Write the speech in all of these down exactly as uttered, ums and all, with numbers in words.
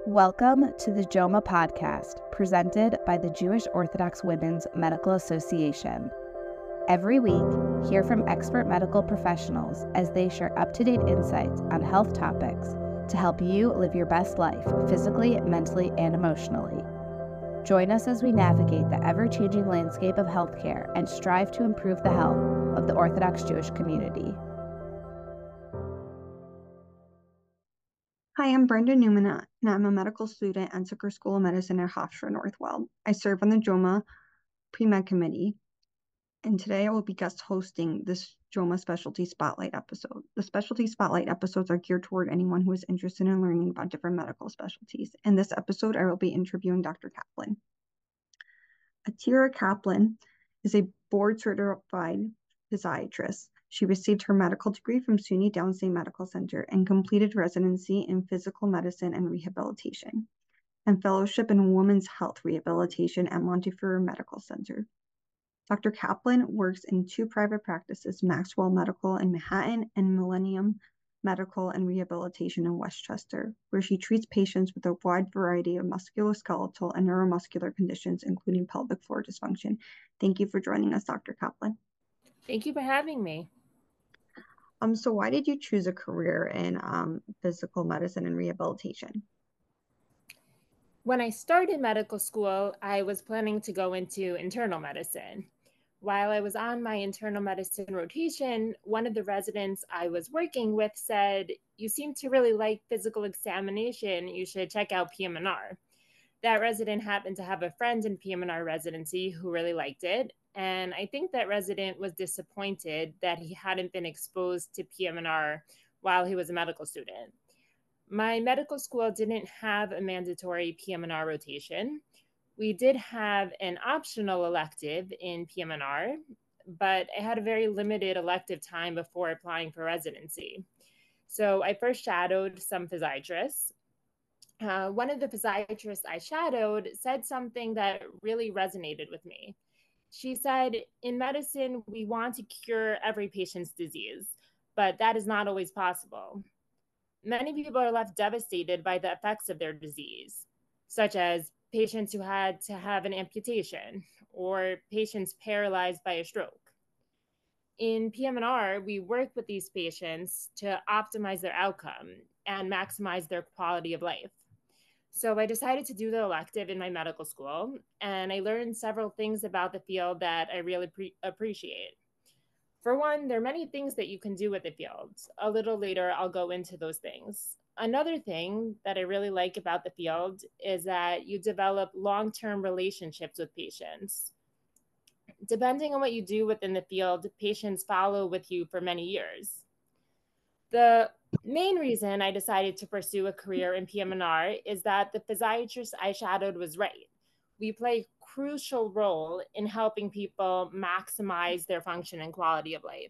Welcome to the JOMA podcast, presented by the Jewish Orthodox Women's Medical Association. Every week, hear from expert medical professionals as they share up-to-date insights on health topics to help you live your best life physically, mentally, and emotionally. Join us as we navigate the ever-changing landscape of healthcare and strive to improve the health of the Orthodox Jewish community. Hi, I'm Brenda Newman, and I'm a medical student at Zucker School of Medicine at Hofstra Northwell. I serve on the JOMA Pre-Med Committee, and today I will be guest hosting this JOMA Specialty Spotlight episode. The Specialty Spotlight episodes are geared toward anyone who is interested in learning about different medical specialties. In this episode, I will be interviewing Doctor Kaplan. Atira Kaplan is a board-certified physiatrist. She received her medical degree from SUNY Downstate Medical Center and completed residency in physical medicine and rehabilitation and fellowship in women's health rehabilitation at Montefiore Medical Center. Doctor Kaplan works in two private practices, Maxwell Medical in Manhattan and Millennium Medical and Rehabilitation in Westchester, where she treats patients with a wide variety of musculoskeletal and neuromuscular conditions, including pelvic floor dysfunction. Thank you for joining us, Doctor Kaplan. Thank you for having me. Um, so why did you choose a career in um, physical medicine and rehabilitation? When I started medical school, I was planning to go into internal medicine. While I was on my internal medicine rotation, one of the residents I was working with said, "You seem to really like physical examination. You should check out P M N R." That resident happened to have a friend in P M N R residency who really liked it. And I think that resident was disappointed that he hadn't been exposed to P M N R while he was a medical student. My medical school didn't have a mandatory P M N R rotation. We did have an optional elective in P M N R, but I had a very limited elective time before applying for residency. So I first shadowed some physiatrists. Uh, one of the physiatrists I shadowed said something that really resonated with me. She said, "In medicine, we want to cure every patient's disease, but that is not always possible. Many people are left devastated by the effects of their disease, such as patients who had to have an amputation or patients paralyzed by a stroke. In P M N R, we work with these patients to optimize their outcome and maximize their quality of life." So I decided to do the elective in my medical school, and I learned several things about the field that I really pre- appreciate. For one, there are many things that you can do with the field. A little later, I'll go into those things. Another thing that I really like about the field is that you develop long-term relationships with patients. Depending on what you do within the field, patients follow with you for many years. The main reason I decided to pursue a career in P M N R is that the physiatrist I shadowed was right. We play a crucial role in helping people maximize their function and quality of life.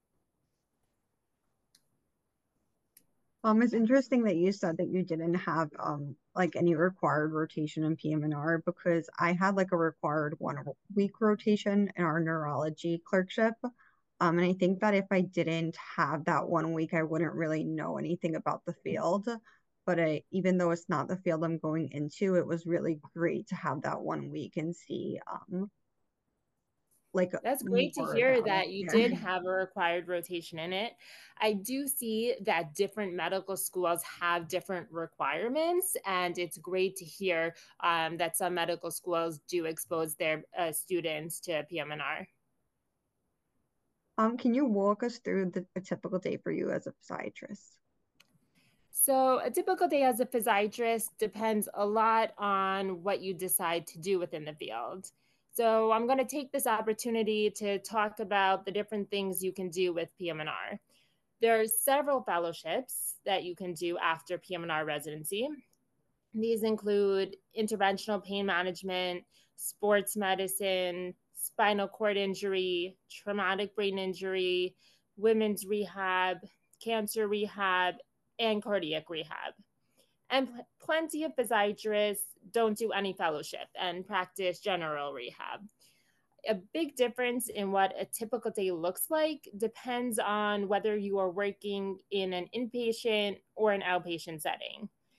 Um, it's interesting that you said that you didn't have um like any required rotation in P M N R, because I had like a required one week rotation in our neurology clerkship. Um, and I think that if I didn't have that one week, I wouldn't really know anything about the field. But I, even though it's not the field I'm going into, it was really great to have that one week and see um like That's great to more hear about that it. you Yeah. did have a required rotation in it. I do see that different medical schools have different requirements, and it's great to hear um, that some medical schools do expose their uh, students to P M N R. Um, can you walk us through the, a typical day for you as a physiatrist? So a typical day as a physiatrist depends a lot on what you decide to do within the field. So I'm going to take this opportunity to talk about the different things you can do with P M N R. There are several fellowships that you can do after P M N R residency. These include interventional pain management, sports medicine, spinal cord injury, traumatic brain injury, women's rehab, cancer rehab, and cardiac rehab. And pl- plenty of physiatrists don't do any fellowship and practice general rehab. A big difference in what a typical day looks like depends on whether you are working in an inpatient or an outpatient setting.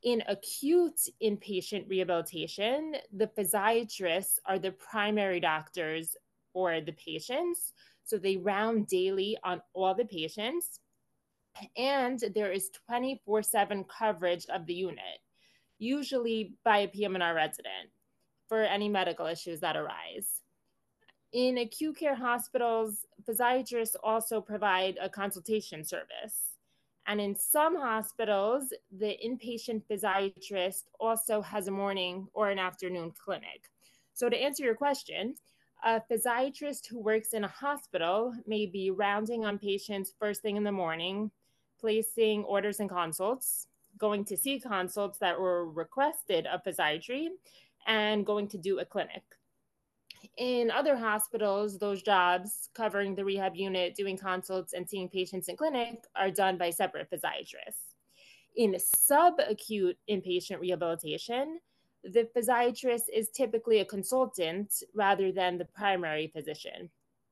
In acute inpatient rehabilitation, the physiatrists are the primary doctors for the patients. So they round daily on all the patients. And there is twenty-four seven coverage of the unit, usually by a P M and R resident, for any medical issues that arise. In acute care hospitals, physiatrists also provide a consultation service. And in some hospitals, the inpatient physiatrist also has a morning or an afternoon clinic. So to answer your question, a physiatrist who works in a hospital may be rounding on patients first thing in the morning, placing orders and consults, going to see consults that were requested of physiatry, and going to do a clinic. In other hospitals, those jobs covering the rehab unit, doing consults, and seeing patients in clinic are done by separate physiatrists. In subacute inpatient rehabilitation, the physiatrist is typically a consultant rather than the primary physician.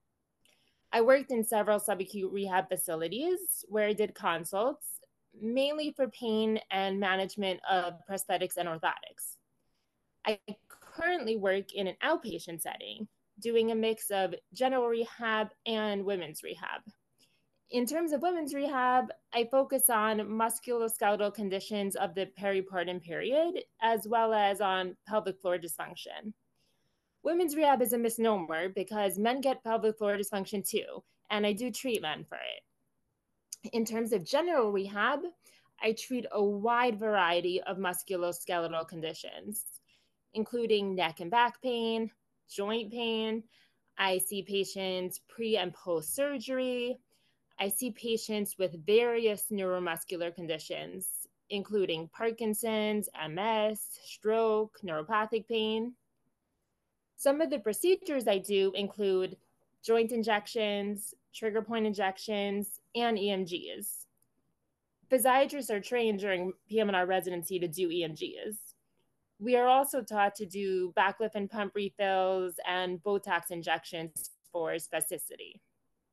I worked in several subacute rehab facilities where I did consults, mainly for pain and management of prosthetics and orthotics. I currently work in an outpatient setting, doing a mix of general rehab and women's rehab. In terms of women's rehab, I focus on musculoskeletal conditions of the peripartum period, as well as on pelvic floor dysfunction. Women's rehab is a misnomer because men get pelvic floor dysfunction too, and I do treat men for it. In terms of general rehab, I treat a wide variety of musculoskeletal conditions, including neck and back pain, joint pain. I see patients pre and post surgery. I see patients with various neuromuscular conditions, including Parkinson's, M S, stroke, neuropathic pain. Some of the procedures I do include joint injections, trigger point injections, and E M Gs. Physiatrists are trained during P M and R residency to do E M Gs. We are also taught to do backlift and pump refills and Botox injections for spasticity.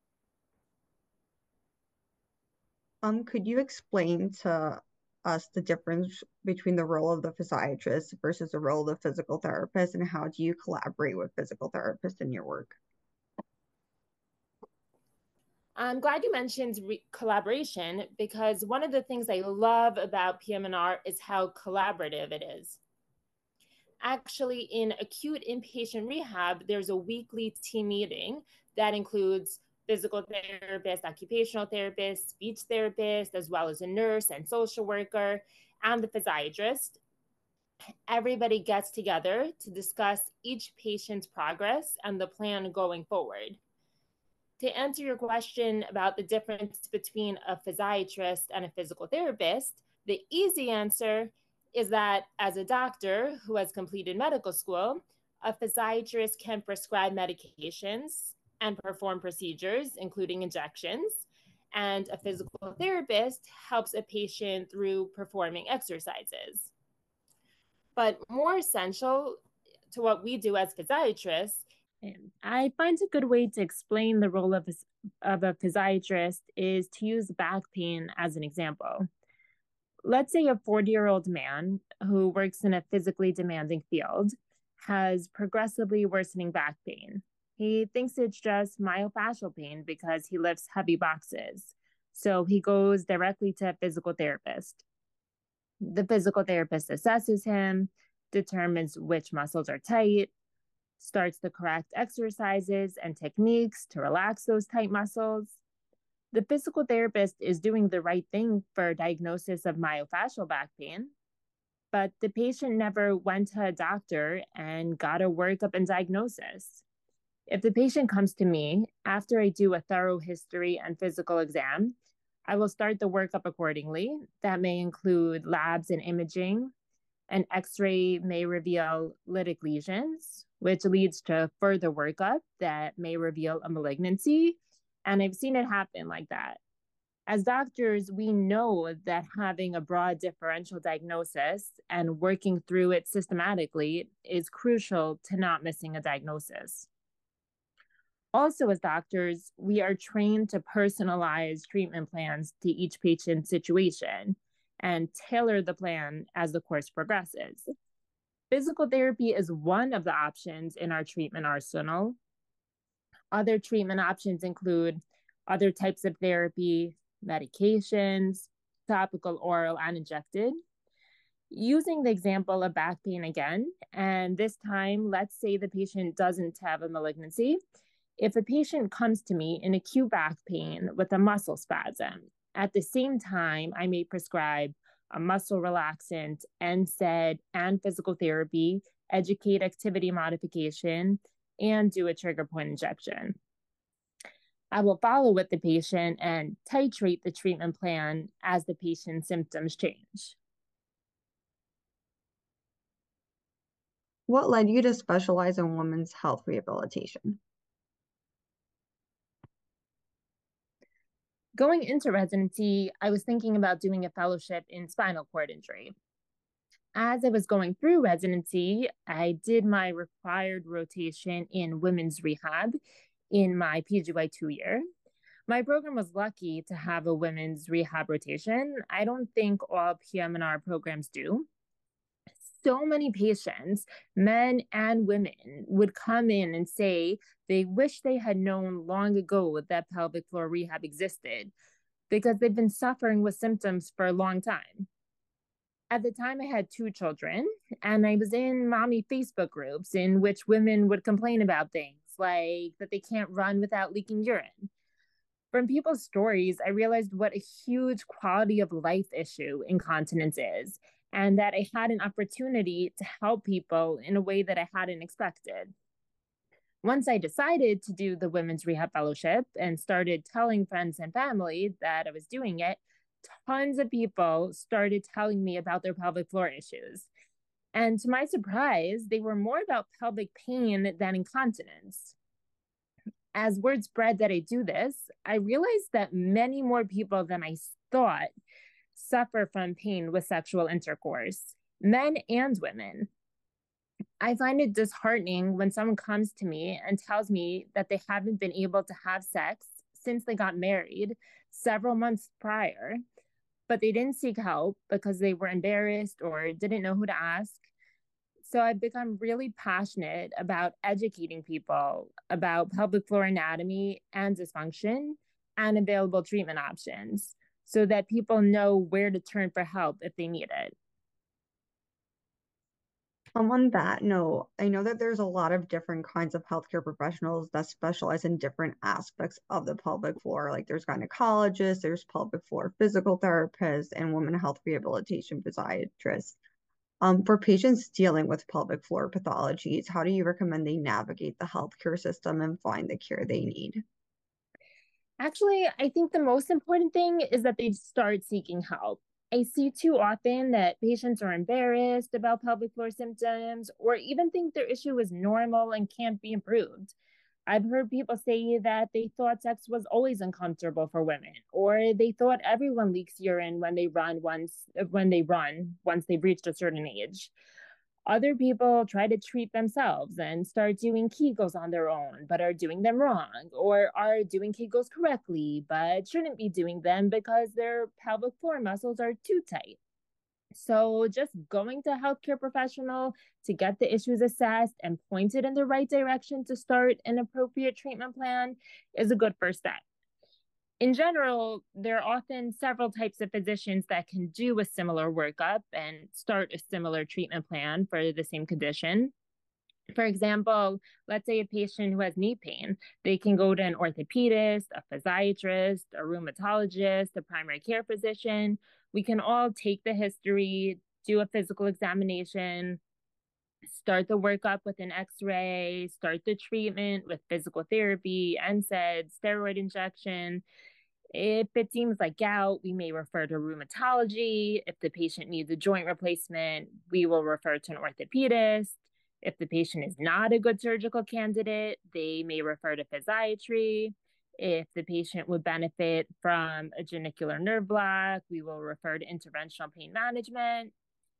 Um, could you explain to us the difference between the role of the physiatrist versus the role of the physical therapist, and how do you collaborate with physical therapists in your work? I'm glad you mentioned collaboration, because one of the things I love about P M and R is how collaborative it is. Actually, in acute inpatient rehab, there's a weekly team meeting that includes physical therapist, occupational therapist, speech therapist, as well as a nurse and social worker, and the physiatrist. Everybody gets together to discuss each patient's progress and the plan going forward. To answer your question about the difference between a physiatrist and a physical therapist, the easy answer is that as a doctor who has completed medical school, a physiatrist can prescribe medications and perform procedures, including injections, and a physical therapist helps a patient through performing exercises. But more essential to what we do as physiatrists, I find a good way to explain the role of a, of a physiatrist is to use back pain as an example. Let's say a forty-year-old man who works in a physically demanding field has progressively worsening back pain. He thinks it's just myofascial pain because he lifts heavy boxes. So he goes directly to a physical therapist. The physical therapist assesses him, determines which muscles are tight, starts the correct exercises and techniques to relax those tight muscles. The physical therapist is doing the right thing for a diagnosis of myofascial back pain, but the patient never went to a doctor and got a workup and diagnosis. If the patient comes to me after I do a thorough history and physical exam, I will start the workup accordingly. That may include labs and imaging. An X-ray may reveal lytic lesions, which leads to further workup that may reveal a malignancy. And I've seen it happen like that. As doctors, we know that having a broad differential diagnosis and working through it systematically is crucial to not missing a diagnosis. Also, as doctors, we are trained to personalize treatment plans to each patient's situation. and tailor the plan as the course progresses. Physical therapy is one of the options in our treatment arsenal. Other treatment options include other types of therapy, medications, topical, oral, and injected. Using the example of back pain again, and this time, let's say the patient doesn't have a malignancy. If a patient comes to me in acute back pain with a muscle spasm, at the same time, I may prescribe a muscle relaxant, N SAID, and physical therapy, educate activity modification, and do a trigger point injection. I will follow with the patient and titrate the treatment plan as the patient's symptoms change. What led you to specialize in women's health rehabilitation? Going into residency, I was thinking about doing a fellowship in spinal cord injury. As I was going through residency, I did my required rotation in women's rehab in my P G Y two year. My program was lucky to have a women's rehab rotation. I don't think all P M and R programs do. So many patients, men and women, would come in and say they wish they had known long ago that pelvic floor rehab existed because they've been suffering with symptoms for a long time. At the time, I had two children, and I was in mommy Facebook groups in which women would complain about things like that they can't run without leaking urine. From people's stories, I realized what a huge quality of life issue incontinence is, and that I had an opportunity to help people in a way that I hadn't expected. Once I decided to do the Women's Rehab Fellowship and started telling friends and family that I was doing it, tons of people started telling me about their pelvic floor issues. And to my surprise, they were more about pelvic pain than incontinence. As word spread that I do this, I realized that many more people than I thought suffer from pain with sexual intercourse, men and women. I find it disheartening when someone comes to me and tells me that they haven't been able to have sex since they got married several months prior, but they didn't seek help because they were embarrassed or didn't know who to ask. So I've become really passionate about educating people about pelvic floor anatomy and dysfunction and available treatment options so that people know where to turn for help if they need it. Um, on that note, I know that there's a lot of different kinds of healthcare professionals that specialize in different aspects of the pelvic floor. Like there's gynecologists, there's pelvic floor physical therapists, and women health rehabilitation physiatrists. Um, for patients dealing with pelvic floor pathologies, how do you recommend they navigate the healthcare system and find the care they need? Actually, I think the most important thing is that they start seeking help. I see too often that patients are embarrassed about pelvic floor symptoms or even think their issue is normal and can't be improved. I've heard people say that they thought sex was always uncomfortable for women, or they thought everyone leaks urine when they run once when they run once they've reached a certain age. Other people try to treat themselves and start doing Kegels on their own, but are doing them wrong, or are doing Kegels correctly, but shouldn't be doing them because their pelvic floor muscles are too tight. So just going to a healthcare professional to get the issues assessed and pointed in the right direction to start an appropriate treatment plan is a good first step. In general, there are often several types of physicians that can do a similar workup and start a similar treatment plan for the same condition. For example, let's say a patient who has knee pain, they can go to an orthopedist, a physiatrist, a rheumatologist, a primary care physician. We can all take the history, do a physical examination, start the workup with an x-ray, start the treatment with physical therapy, N SAID, steroid injection. If it seems like gout, we may refer to rheumatology. If the patient needs a joint replacement, we will refer to an orthopedist. If the patient is not a good surgical candidate, they may refer to physiatry. If the patient would benefit from a genicular nerve block, we will refer to interventional pain management.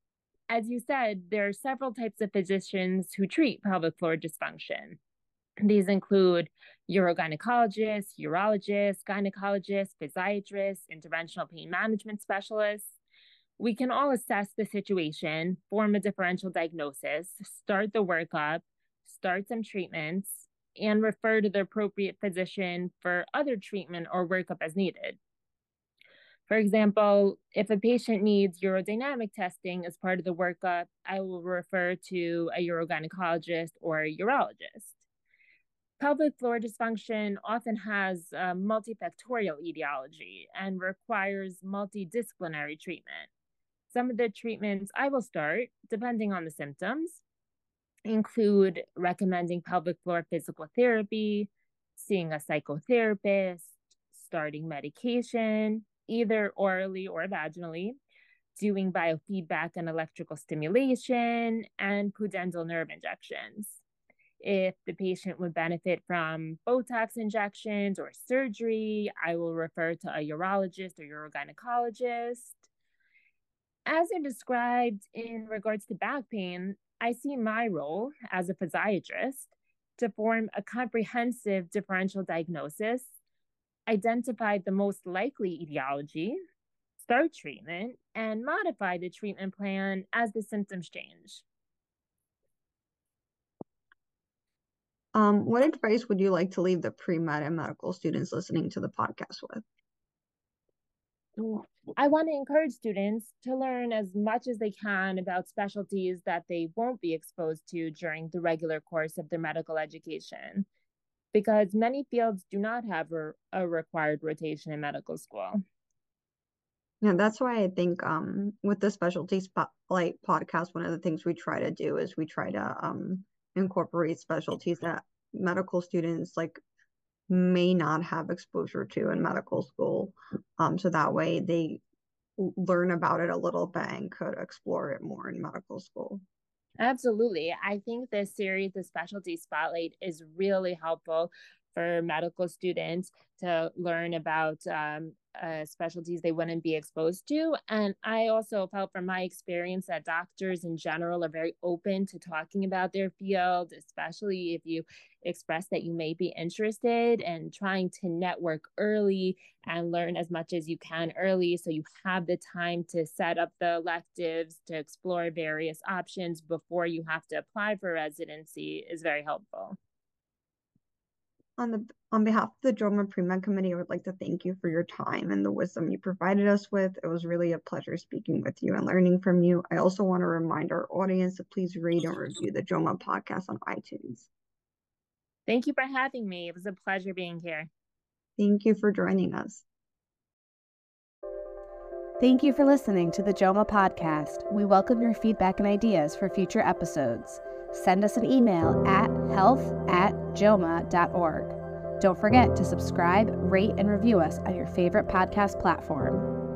As you said, there are several types of physicians who treat pelvic floor dysfunction. These include urogynecologists, urologists, gynecologists, physiatrists, interventional pain management specialists. We can all assess the situation, form a differential diagnosis, start the workup, start some treatments, and refer to the appropriate physician for other treatment or workup as needed. For example, if a patient needs urodynamic testing as part of the workup, I will refer to a urogynecologist or a urologist. Pelvic floor dysfunction often has a multifactorial etiology and requires multidisciplinary treatment. Some of the treatments I will start, depending on the symptoms, include recommending pelvic floor physical therapy, seeing a psychotherapist, starting medication, either orally or vaginally, doing biofeedback and electrical stimulation, and pudendal nerve injections. If the patient would benefit from Botox injections or surgery, I will refer to a urologist or urogynecologist. As I described in regards to back pain, I see my role as a physiatrist to form a comprehensive differential diagnosis, identify the most likely etiology, start treatment, and modify the treatment plan as the symptoms change. Um, what advice would you like to leave the pre-med and medical students listening to the podcast with? I want to encourage students to learn as much as they can about specialties that they won't be exposed to during the regular course of their medical education, because many fields do not have a, a required rotation in medical school. Yeah, that's why I think um, with the Specialty Spotlight podcast, one of the things we try to do is we try to um, incorporate specialties that medical students like may not have exposure to in medical school. Um, so that way they learn about it a little bit and could explore it more in medical school. Absolutely. I think this series, the Specialty Spotlight, is really helpful for medical students to learn about um, uh, specialties they wouldn't be exposed to. And I also felt from my experience that doctors in general are very open to talking about their field, especially if you express that you may be interested, and trying to network early and learn as much as you can early so you have the time to set up the electives, to explore various options before you have to apply for residency is very helpful. On the on behalf of the JOMA Pre-Med Committee, I would like to thank you for your time and the wisdom you provided us with. It was really a pleasure speaking with you and learning from you. I also want to remind our audience to please read and review the JOMA podcast on iTunes. Thank you for having me. It was a pleasure being here. Thank you for joining us. Thank you for listening to the JOMA podcast. We welcome your feedback and ideas for future episodes. Send us an email at health at joma dot org. Don't forget to subscribe, rate, and review us on your favorite podcast platform.